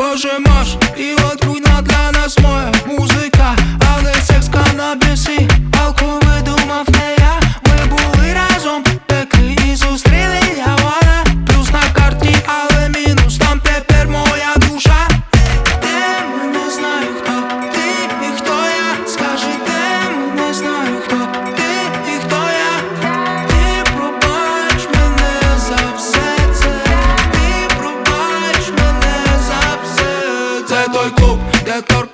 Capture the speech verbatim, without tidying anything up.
Прожимаш і отруйна для нас моя музика, але секс, канабіс і алкоголь видумав не я. Ми були разом, пекли і зустріли явора. Плюс на карті, але мінус, там тепер моя душа. Де не знаю, хто ти і хто я. Скажи, де не знаю, хто ти і хто я. Ти пробач мене за все це. Ти пробач мене за все це. Той клуб, де торк